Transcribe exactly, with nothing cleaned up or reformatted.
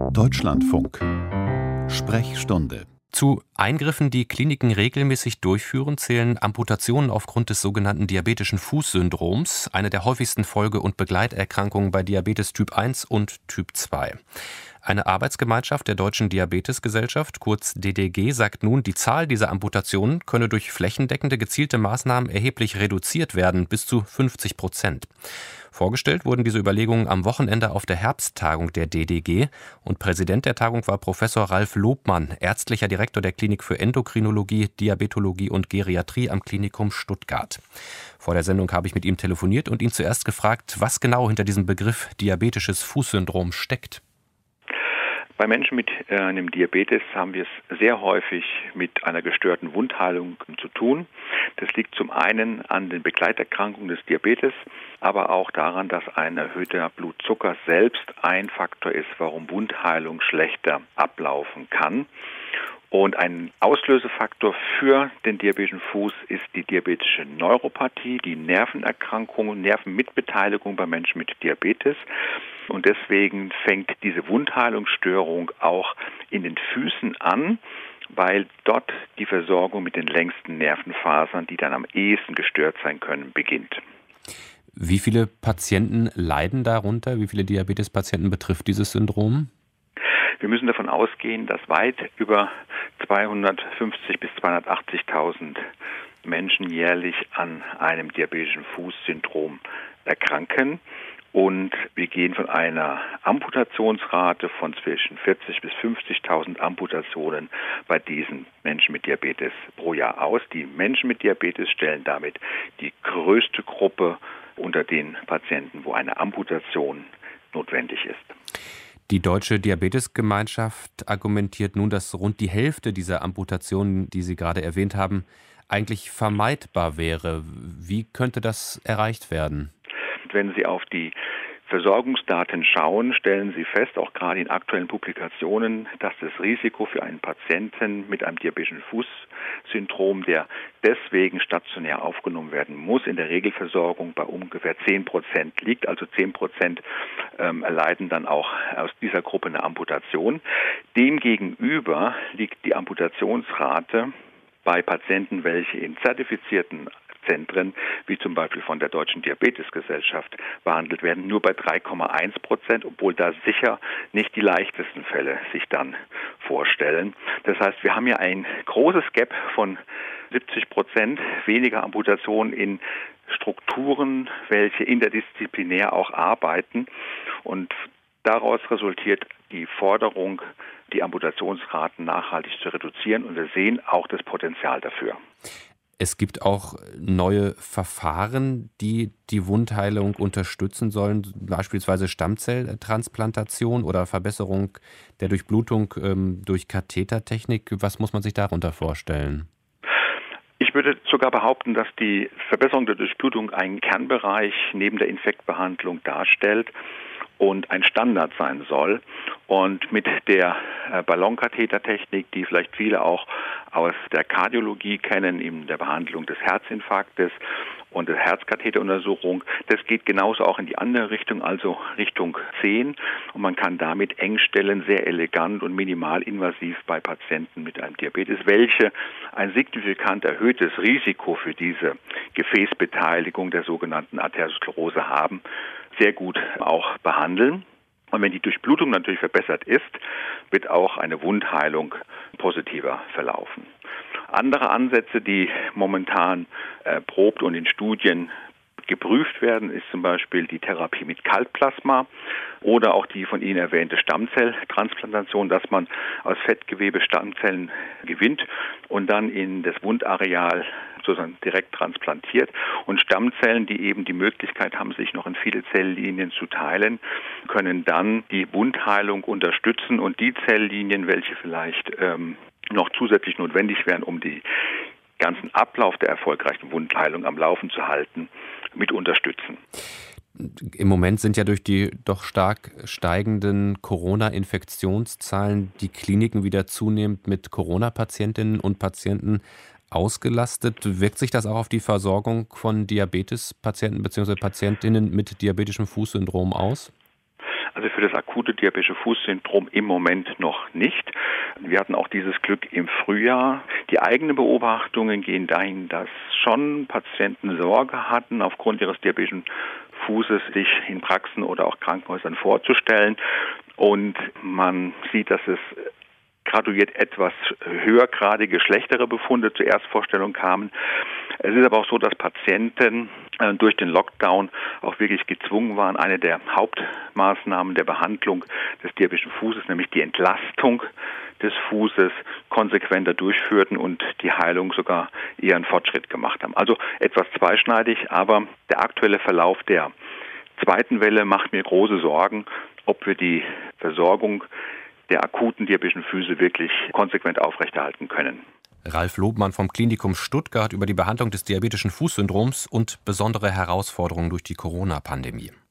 Deutschlandfunk. Sprechstunde. Zu Eingriffen, die Kliniken regelmäßig durchführen, zählen Amputationen aufgrund des sogenannten diabetischen Fußsyndroms, eine der häufigsten Folge- und Begleiterkrankungen bei Diabetes Typ eins und Typ zwei. Eine Arbeitsgemeinschaft der Deutschen Diabetesgesellschaft, kurz D D G, sagt nun, die Zahl dieser Amputationen könne durch flächendeckende gezielte Maßnahmen erheblich reduziert werden, bis zu fünfzig Prozent. Vorgestellt wurden diese Überlegungen am Wochenende auf der Herbsttagung der D D G und Präsident der Tagung war Professor Ralf Lobmann, ärztlicher Direktor der Klinik für Endokrinologie, Diabetologie und Geriatrie am Klinikum Stuttgart. Vor der Sendung habe ich mit ihm telefoniert und ihn zuerst gefragt, was genau hinter diesem Begriff diabetisches Fußsyndrom steckt. Bei Menschen mit äh, einem Diabetes haben wir es sehr häufig mit einer gestörten Wundheilung zu tun. Das liegt zum einen an den Begleiterkrankungen des Diabetes, aber auch daran, dass ein erhöhter Blutzucker selbst ein Faktor ist, warum Wundheilung schlechter ablaufen kann. Und ein Auslösefaktor für den diabetischen Fuß ist die diabetische Neuropathie, die Nervenerkrankung, Nervenmitbeteiligung bei Menschen mit Diabetes. Und deswegen fängt diese Wundheilungsstörung auch in den Füßen an, weil dort die Versorgung mit den längsten Nervenfasern, die dann am ehesten gestört sein können, beginnt. Wie viele Patienten leiden darunter? Wie viele Diabetespatienten betrifft dieses Syndrom? Wir müssen davon ausgehen, dass weit über zweihundertfünfzigtausend bis zweihundertachtzigtausend Menschen jährlich an einem diabetischen Fußsyndrom erkranken. Und wir gehen von einer Amputationsrate von zwischen vierzigtausend bis fünfzigtausend Amputationen bei diesen Menschen mit Diabetes pro Jahr aus. Die Menschen mit Diabetes stellen damit die größte Gruppe unter den Patienten, wo eine Amputation notwendig ist. Die Deutsche Diabetesgemeinschaft argumentiert nun, dass rund die Hälfte dieser Amputationen, die Sie gerade erwähnt haben, eigentlich vermeidbar wäre. Wie könnte das erreicht werden? Wenn Sie auf die Versorgungsdaten schauen, stellen Sie fest, auch gerade in aktuellen Publikationen, dass das Risiko für einen Patienten mit einem diabetischen Fußsyndrom, der deswegen stationär aufgenommen werden muss, in der Regelversorgung bei ungefähr zehn Prozent liegt. Also zehn Prozent ähm, erleiden dann auch aus dieser Gruppe eine Amputation. Demgegenüber liegt die Amputationsrate bei Patienten, welche in zertifizierten Zentren, wie zum Beispiel von der Deutschen Diabetesgesellschaft behandelt werden, nur bei drei Komma eins Prozent, obwohl da sicher nicht die leichtesten Fälle sich dann vorstellen. Das heißt, wir haben ja ein großes Gap von siebzig Prozent weniger Amputationen in Strukturen, welche interdisziplinär auch arbeiten. Und daraus resultiert die Forderung, die Amputationsraten nachhaltig zu reduzieren. Und wir sehen auch das Potenzial dafür. Es gibt auch neue Verfahren, die die Wundheilung unterstützen sollen, beispielsweise Stammzelltransplantation oder Verbesserung der Durchblutung ähm, durch Kathetertechnik. Was muss man sich darunter vorstellen? Ich würde sogar behaupten, dass die Verbesserung der Durchblutung einen Kernbereich neben der Infektbehandlung darstellt und ein Standard sein soll. Und mit der Ballonkathetertechnik, die vielleicht viele auch aus der Kardiologie kennen, in der Behandlung des Herzinfarktes und der Herzkatheteruntersuchung, das geht genauso auch in die andere Richtung, also Richtung zehn. Und man kann damit Engstellen sehr elegant und minimalinvasiv bei Patienten mit einem Diabetes, welche ein signifikant erhöhtes Risiko für diese Gefäßbeteiligung der sogenannten Arteriosklerose haben, sehr gut auch behandeln. Und wenn die Durchblutung natürlich verbessert ist, wird auch eine Wundheilung positiver verlaufen. Andere Ansätze, die momentan erprobt und in Studien geprüft werden, ist zum Beispiel die Therapie mit Kaltplasma oder auch die von Ihnen erwähnte Stammzelltransplantation, dass man aus Fettgewebe Stammzellen gewinnt und dann in das Wundareal sozusagen direkt transplantiert. Und Stammzellen, die eben die Möglichkeit haben, sich noch in viele Zelllinien zu teilen, können dann die Wundheilung unterstützen und die Zelllinien, welche vielleicht ähm, noch zusätzlich notwendig wären, um die ganzen Ablauf der erfolgreichen Wundheilung am Laufen zu halten, mit unterstützen. Im Moment sind ja durch die doch stark steigenden Corona-Infektionszahlen die Kliniken wieder zunehmend mit Corona-Patientinnen und Patienten ausgelastet. Wirkt sich das auch auf die Versorgung von Diabetespatienten bzw. Patientinnen mit diabetischem Fußsyndrom aus? Also für das akute diabetische Fußsyndrom im Moment noch nicht. Wir hatten auch dieses Glück im Frühjahr. Die eigenen Beobachtungen gehen dahin, dass schon Patienten Sorge hatten, aufgrund ihres diabetischen Fußes sich in Praxen oder auch Krankenhäusern vorzustellen. Und man sieht, dass es graduiert etwas höhergradige, schlechtere Befunde zur Erstvorstellung kamen. Es ist aber auch so, dass Patienten äh, durch den Lockdown auch wirklich gezwungen waren, eine der Hauptmaßnahmen der Behandlung des diabetischen Fußes, nämlich die Entlastung des Fußes, konsequenter durchführten und die Heilung sogar eher einen Fortschritt gemacht haben. Also etwas zweischneidig, aber der aktuelle Verlauf der zweiten Welle macht mir große Sorgen, ob wir die Versorgung der akuten diabetischen Füße wirklich konsequent aufrechterhalten können. Ralf Lobmann vom Klinikum Stuttgart über die Behandlung des diabetischen Fußsyndroms und besondere Herausforderungen durch die Corona-Pandemie.